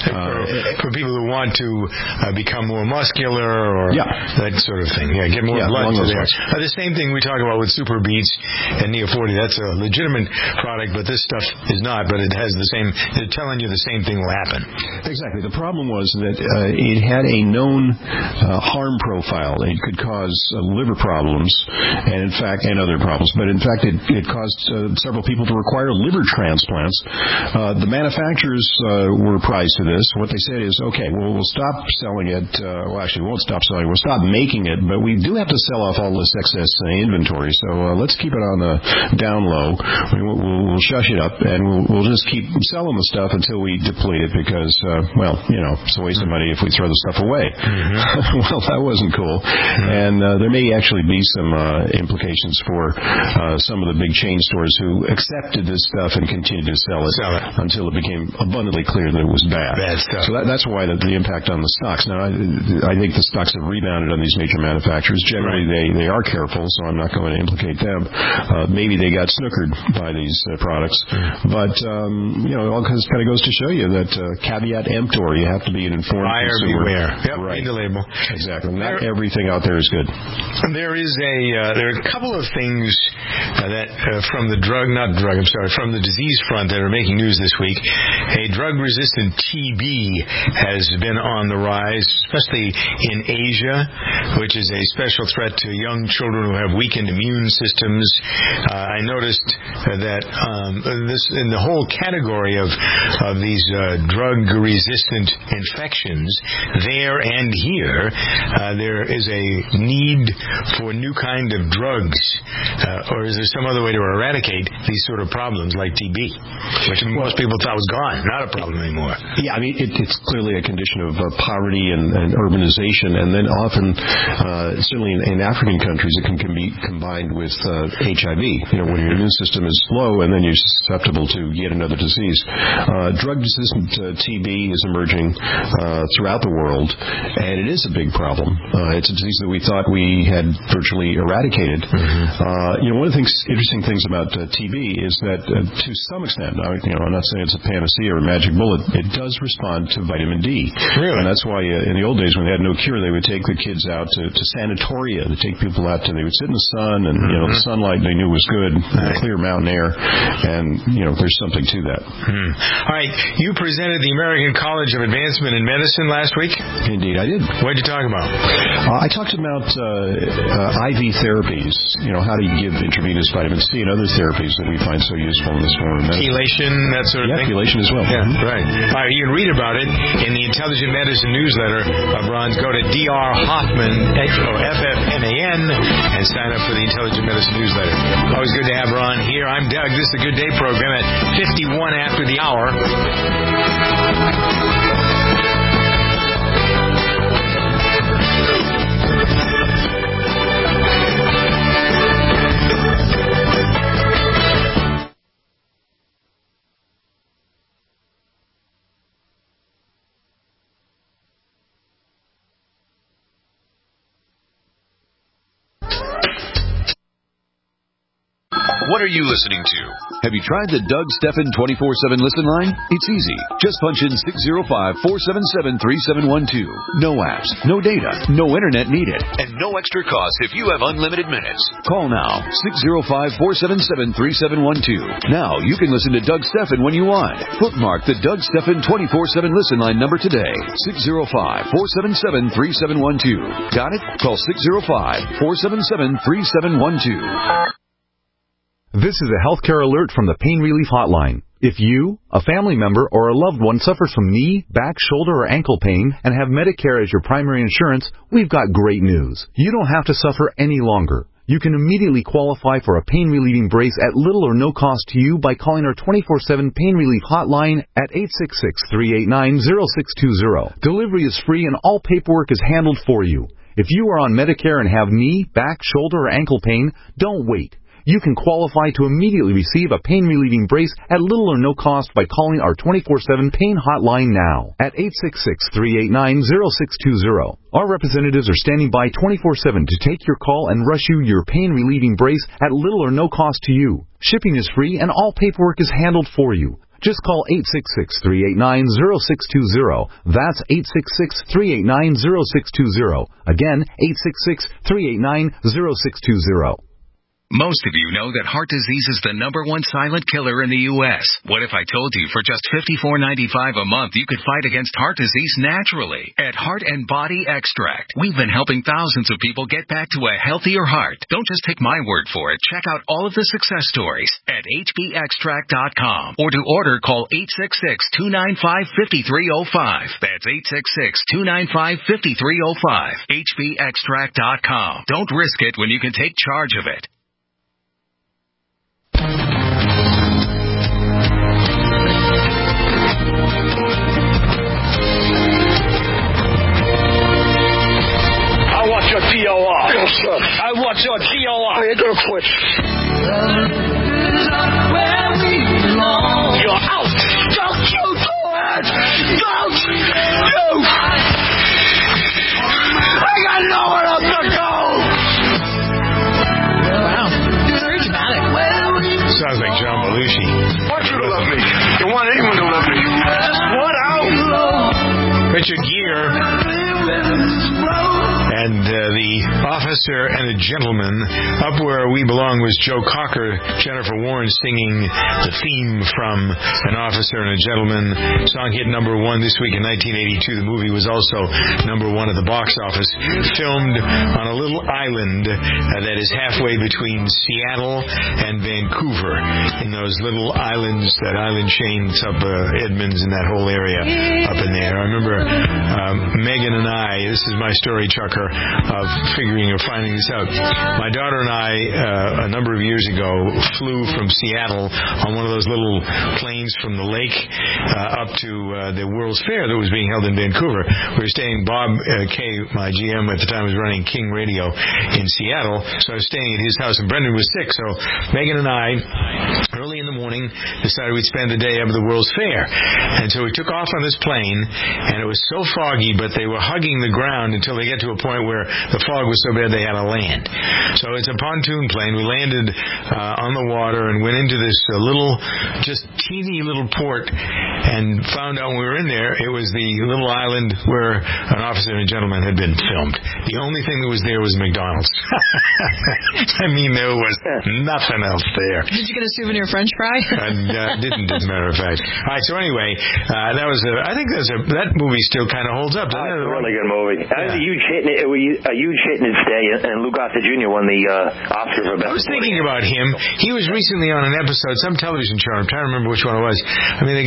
Uh, for, for people who want to uh, become more muscular or yeah. that sort of thing. Yeah, get more yeah, blood to there. Uh, the same thing we talk about with Super Beats and Neo forty. That's a legitimate product, but this stuff is not, but it has the same, they're telling you the same thing will happen. Exactly. The problem was that uh, it had a known uh, harm profile. It could cause uh, liver problems and, in fact, and other problems. But, in fact, it, it caused uh, several people to require liver transplants. Uh, the manufacturers uh, were apprised of this. What they said is, okay, well, we'll stop selling it. Uh, well, actually, we won't stop selling it. We'll stop making it, but we do have to sell off all this excess uh, inventory. So uh, let's keep it on the down low. We'll, we'll, we'll shush it up, and we'll, we'll just keep selling the stuff until we deplete it because, uh, well, you know, it's a waste of money if we throw the stuff away. Mm-hmm. Well, that wasn't cool. Mm-hmm. And uh, there may actually be some uh, implications for uh, some of the big chain stores who accepted this stuff and continued to sell it, sell it. until it became abundantly clear that it was bad. Bad stuff. So that, that's why the, the impact on the stocks. Now, I, I think the stocks have rebounded on these major manufacturers. Generally, right. they, they are careful, so I'm not going to implicate them. Uh, maybe they got snookered by these uh, products. Mm-hmm. But, um, you know, it all kind of goes to show you that uh, caveat emptor, you have to be an informed Buyer consumer. beware. Yep, right. Read the label. Exactly. Not there, everything out there is good. There is a uh, there are a couple of things uh, that uh, from the drug, not drug, I'm sorry, from the disease front that are making news this week. A drug-resistant T B has been on the rise, especially in Asia, which is a special threat to young children who have weakened immune systems. Uh, I noticed uh, that um, this in the whole category of of these uh, drug-resistant infections, there and here, uh, there is a need for new kind of drugs, uh, or is there some other way to eradicate these sort of problems like T B, which most people thought was gone, not a problem anymore? Yeah, I mean, it, it's clearly a condition of uh, poverty and, and urbanization, and then often, uh, certainly in, in African countries, it can, can be combined with uh, H I V. You know, when your immune system is low and then you're susceptible to yet another disease. Uh, drug-resistant uh, T B is emerging uh, throughout the world, and it is a big problem. Uh, it's a disease that we thought we had virtually eradicated. Mm-hmm. Uh, you know, one of the things, interesting things about uh, T B is that, uh, to some extent, I, you know, I'm not saying it's a panacea or a magic bullet, it does respond to vitamin D. Really? And that's why uh, in the old days when they had no cure, they would take the kids out to, to sanatoria. They take people out to, they would sit in the sun, and, mm-hmm. you know, the sunlight they knew was good, right. clear mountain air, and, you know, there's something to that. Hmm. All right, you presented the American College of Advancement in Medicine last week? Indeed, I did. What did you talk about? Uh, I talked about uh, uh, I V therapies, you know, how to give intravenous vitamin C and other therapies that we find so useful in this form of medicine. Chelation, that sort of yeah, thing? Yeah, chelation as well. Yeah, mm-hmm. right. All right, you can read about it in the Intelligent Medicine newsletter of Ron's. Go to D R Hoffman, or F F M A N, and sign up for the Intelligent Medicine newsletter. Always good to have Ron here. I'm Doug. This is the Good Day program at fifty-one after the hour. What are you listening to? Have you tried the Doug Stephan twenty-four seven listen line? It's easy. Just punch in six zero five, four seven seven, three seven one two. No apps, no data, no internet needed, and no extra cost if you have unlimited minutes. Call now, six zero five, four seven seven, three seven one two. Now you can listen to Doug Stephan when you want. Bookmark the Doug Stephan twenty-four seven listen line number today. six zero five, four seven seven, three seven one two. Got it? Call six zero five, four seven seven, three seven one two. This is a healthcare alert from the Pain Relief Hotline. If you, a family member, or a loved one suffers from knee, back, shoulder, or ankle pain and have Medicare as your primary insurance, we've got great news. You don't have to suffer any longer. You can immediately qualify for a pain-relieving brace at little or no cost to you by calling our twenty-four seven Pain Relief Hotline at eight six six, three eight nine, zero six two zero. Delivery is free and all paperwork is handled for you. If you are on Medicare and have knee, back, shoulder, or ankle pain, don't wait. You can qualify to immediately receive a pain-relieving brace at little or no cost by calling our twenty-four seven Pain Hotline now at eight six six, three eight nine, zero six two zero. Our representatives are standing by twenty-four seven to take your call and rush you your pain-relieving brace at little or no cost to you. Shipping is free and all paperwork is handled for you. Just call eight six six, three eight nine, zero six two zero. That's eight six six, three eight nine, zero six two zero. Again, eight six six, three eight nine, zero six two zero. Most of you know that heart disease is the number one silent killer in the U S What if I told you for just fifty-four ninety-five a month you could fight against heart disease naturally? At Heart and Body Extract, we've been helping thousands of people get back to a healthier heart. Don't just take my word for it. Check out all of the success stories at H B extract dot com. Or to order, call eight six six, two nine five, five three zero five. That's eight six six, two nine five, five three zero five. H B extract dot com. Don't risk it when you can take charge of it. I want your D O R. Yes, sir. I want your D O R. You're gonna quit. You're out. Don't you do it. Don't you. I got nowhere else to go. Wow. Very dramatic. Sounds like John Belushi. I want you to love me. You want anyone to love me. What out? Richard Gere and uh, the officer and a gentleman. Up Where We Belong was Joe Cocker, Jennifer Warren singing the theme from An Officer and a Gentleman. Song hit number one this week in nineteen eighty-two. The movie was also number one at the box office. Filmed on a little island uh, that is halfway between Seattle and Vancouver. In those little islands, that island chains up uh, Edmonds and that whole area up in there. I remember um, Megan and I, this is my story, Chucker, of figuring or finding this out. My daughter and I, uh, a number of years ago, flew from Seattle on one of those little planes from the lake uh, up to uh, the World's Fair that was being held in Vancouver. We were staying, Bob uh, Kay, my G M at the time, was running King Radio in Seattle, so I was staying at his house, and Brendan was sick, so Megan and I, early in the morning, decided we'd spend the day up at the World's Fair. And so we took off on this plane, and it was so foggy, but they were hugging the ground until they get to a point where the fog was so bad they had to land. So it's a pontoon plane. We landed uh, on the water and went into this uh, little, just teeny little port, and found out when we were in there, it was the little island where An Officer and a Gentleman had been filmed. The only thing that was there was McDonald's. I mean, there was nothing else there. Did you get a souvenir French fry? And uh, didn't, as a matter of fact. All right, so anyway, uh, that was a, I think that's a, that movie still kind of holds up. Oh, it's a really good movie. Yeah. That was a huge hit. It was a huge hit in its day, and Lou Gossett Junior won the uh, Oscar for best. I was thinking about him. He was recently on an episode, some television show. I'm trying to remember which one it was. I mean, the guy's got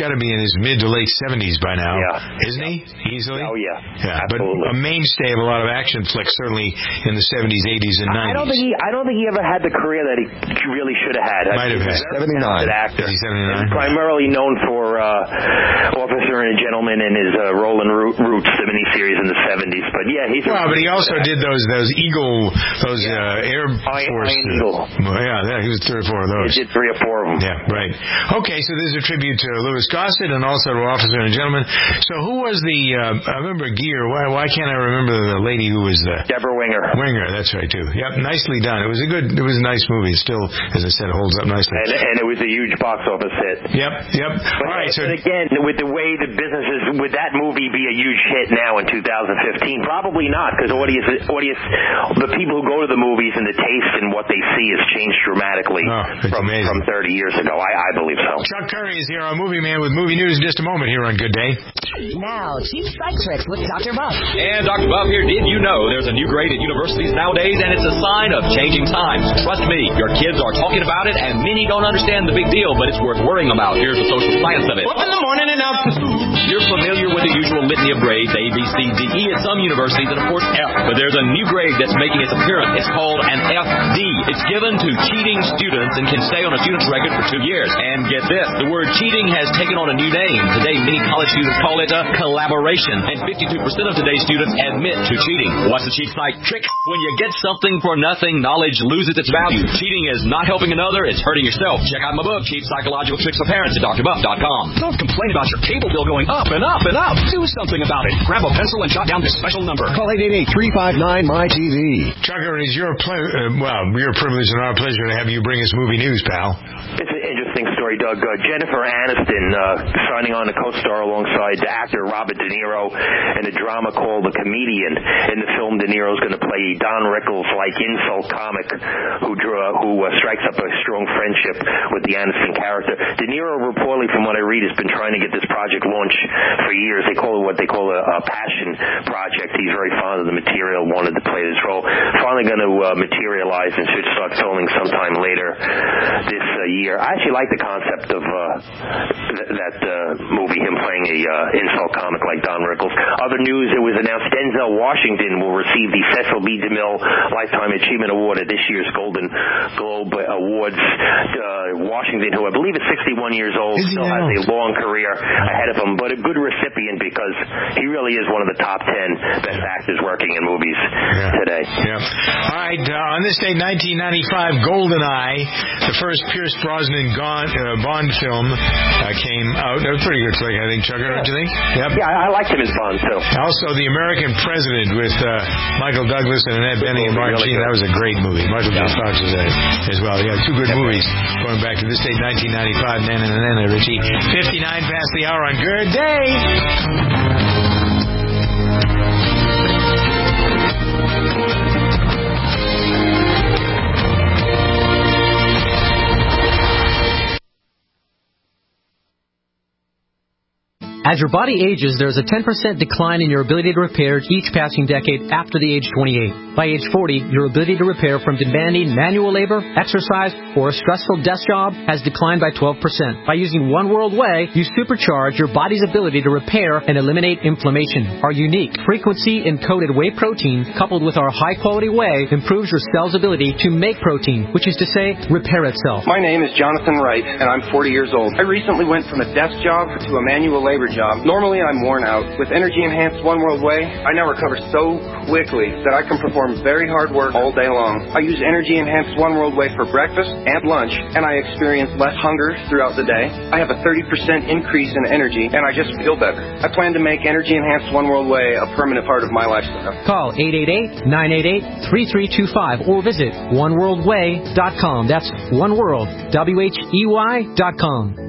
got to be in his mid to late seventies by now, yeah. isn't he? Easily. Oh yeah. Yeah, absolutely. But a mainstay of a lot of action flicks, certainly in the seventies, eighties, and nineties. I don't think he. I don't think he ever had the career that he really should have had. Might have had. seventy-nine. Is he seventy-nine? Primarily known for uh, Officer and a Gentleman and his uh, Roland Roots, the miniseries in the seventies. But yeah, he's. Well, but he also did those those Eagle, those uh, Air Force. Iron Eagle. Well, yeah, yeah, he was three or four of those. He did three or four of them. Yeah, right. Okay, so this is a tribute to Louis Gossett and also to Officer and a Gentleman. So who was the? Uh, I remember Gere. Why? Why can't I remember the lady who was the? Deborah Winger. Winger. That's right too. Yep, nicely done. It was a good. It was a nice movie. It still, as I said, holds up nicely. And, and it was a huge box office hit. Yep. Yep. But, All right. So again, with the way the business is, would that movie be a huge hit now in two thousand fifteen? Probably not, because audience, audience, the people who go to the movies and the taste and what they see has changed dramatically oh, from amazing. from thirty years ago. I, I believe so. Chuck Curry is here, our movie man, with movie news in just a moment here on Good Day. Now, cheap psych tricks with Doctor Buff. And Doctor Buff here. Did you know there's a new grade at universities nowadays, and it's a sign of changing times? Trust me, your kids are talking about it, and many don't understand the big deal, but it's worth worrying about. Here's the social science of it. Up in the morning and out to school. You're familiar with the usual litany of grades, A, B, C, D, E at some universities, and of course F. But there's a new grade that's making its appearance. It's called an F D. It's given to cheating students and can stay on a student's record for two years. And get this, the word cheating has taken on a new name. Today, many college students call it a collaboration, and fifty-two percent of today's students admit to cheating. What's the cheap psych trick? When you get something for nothing, knowledge loses its value. Cheating is not helping another, it's hurting yourself. Check out my book, Cheap Psychological Tricks for Parents, at D R buff dot com. Don't complain about your cable bill going up and up and up. Do something about it. Grab a pencil and jot down this special number. Call eight eight eight, three five nine, M Y T V. Chucker, it is your ple- uh, well, your privilege and our pleasure to have you bring us movie news, pal. It's an interesting story, Doug. Uh, Jennifer Aniston uh, signing on to co-star alongside actor Robert De Niro in a drama called The Comedian. In the film, De Niro's going to play Don Rickles-like insult comic who drew, uh, who uh, strikes up a strong friendship with the Aniston character. De Niro, reportedly, from what I read, has been trying to get this project launched for years. They call it what they call a, a passion project. He's very fond of the material, wanted to play this role. Finally going to uh, materialize and should start filming sometime later this uh, year. I actually like the concept of uh, th- that uh, movie, him playing a uh, insult comic like Don Rickles. Other news, it was announced Denzel Washington will receive the Cecil B. DeMille Lifetime Achievement Award at this year's Golden Globe Awards. Uh, Washington, who I believe is sixty-one years old, Is still has a long career ahead of him, but a good recipient because he really is one of the top ten best actors working in movies yeah. today. Yeah. All right, uh, on this day, nineteen ninety-five, GoldenEye, the first Pierce Brosnan Gone, uh, Bond film, uh, came out. That was a pretty good flick, I think, Chucker, don't you think? Yep. Yeah, I, I liked him as Bond, too. Also, The American President with uh, Michael Douglas and Annette Bening and Martin Sheen. That was a great movie. Michael J. Fox was in it as well. Yeah, two good movies going back to this day, nineteen ninety-five. Nana, Nana, Richie. fifty-nine past the hour on Good Day. As your body ages, there's a ten percent decline in your ability to repair each passing decade after the age twenty-eight. By age forty, your ability to repair from demanding manual labor, exercise, or a stressful desk job has declined by twelve percent. By using One World Whey, you supercharge your body's ability to repair and eliminate inflammation. Our unique frequency-encoded whey protein, coupled with our high-quality whey, improves your cell's ability to make protein, which is to say, repair itself. My name is Jonathan Wright, and I'm forty years old. I recently went from a desk job to a manual labor job. Normally, I'm worn out. With Energy Enhanced One World Whey, I now recover so quickly that I can perform very hard work all day long. I use Energy Enhanced One World Whey for breakfast and lunch, and I experience less hunger throughout the day. I have a thirty percent increase in energy, and I just feel better. I plan to make Energy Enhanced One World Whey a permanent part of my lifestyle. Call eight eight eight, nine eight eight, three three two five or visit one world whey dot com. That's one world, W H E Y dot com.